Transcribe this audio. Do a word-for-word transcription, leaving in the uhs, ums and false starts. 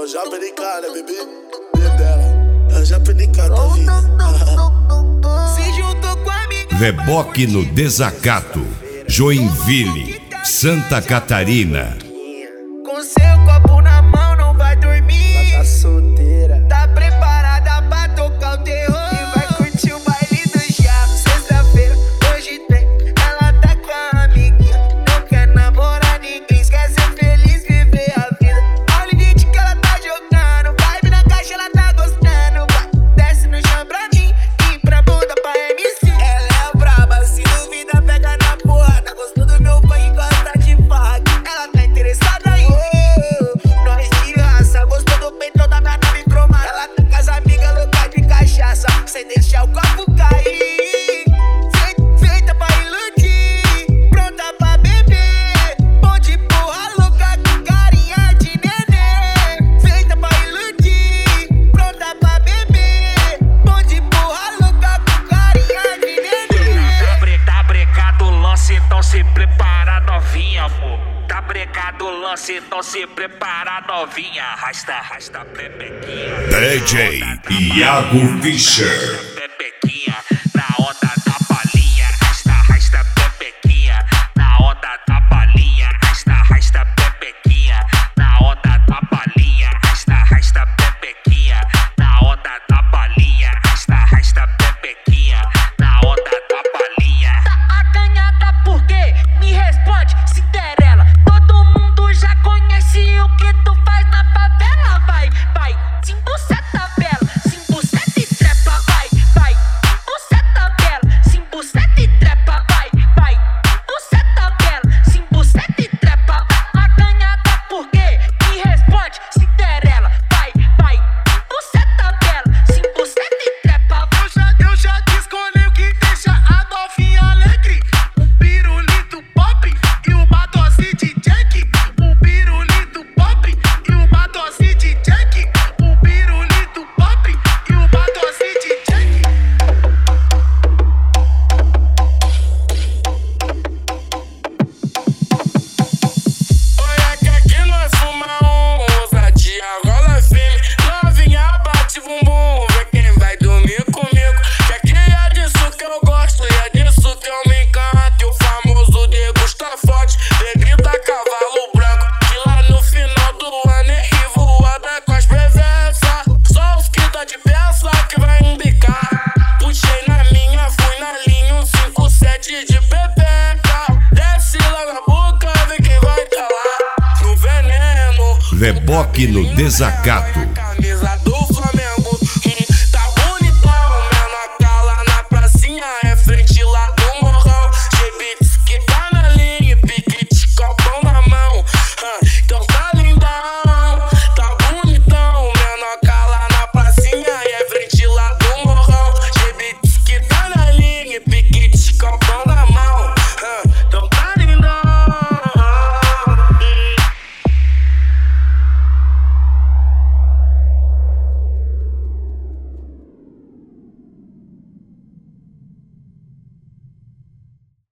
Eu já perdi cara, bebê. Bem dela. Eu já perdi cara da vida. Se juntou com a amiga. Reboque no Desacato, Joinville, Santa Catarina. Com seu copo na mão não vai dormir. Ela tá solteira. Tá preparada pra tocar o terror. E vai curtir o baile do Diabo. Sexta-feira, hoje tem. Ela tá com a amiguinha. Não quer namorar ninguém. Quer ser feliz, viver a vida. Olha o beat que ela tá jogando. Vibe na caixa, ela tá gostando. Vai, desce no chão pra mim e pra bunda pra M C. Ela é braba, se duvida, pega na porra. Tá gostando do meu pai e gosta de farra. Ela tá interessada aí. Nós de raça, gostou do peitão da minha nave cromada. Ela tá com as amigas loucas de cachaça, sem deixar o copo cair. Feita pra iludir, pronta pra beber. Bom de porra louca com carinha de neném. Feita pra iludir, pronta pra beber. Bom de porra louca com carinha de neném. Tá brecado o lance, então se prepara novinha, amor. Tá brecado o lance, então se prepara novinha. Arrasta, arrasta, pepequinha. D J Iago Fischer. Pepequinha, na onda da balinha. Arrasta, arrasta, pepequinha. Na onda da balinha. Arrasta, arrasta, pepequinha. Na onda da balinha. Arrasta, arrasta, pepequinha. Na onda da balinha. Arrasta, arrasta, pepequinha. Na onda da balinha. Tá acanhada por quê? Me responde, Cinderela. Todo mundo já conhece o que tu faz na favela. Vai, vai, simbuceta bela, simbuceta e trepa. Vai, vai, simbuceta bela, simbuceta e trepa. Vai, vai, simbuceta bela, simbuceta e trepa. Tá acanhada por quê? Me responde, Cinderela. Vai, vai, simbuceta bela, simbuceta e trepa. Eu já, eu já te escolhi o que deixa a novinha alegre. Um pirulito pop e uma dose de Jack. Um pirulito pop e uma dose de Jack. Um pirulito pop e uma dose de Jack. Olha que aqui nós fuma um, ousadia, rola firme. Novinha bate bumbum, vê quem vai dormir comigo. Que aqui é disso que eu gosto e é disso que eu me encanto. E o famoso degusta forte, negrita cavalo branco. Que lá no final do ano é voada com as presenças. Só os que tá de peça que vai embicar. Puxei na minha, fui na linha, um cinco sete de pepeca. Desce lá na boca, vê quem vai tá lá. No veneno, Reboque no Desacato. camisa do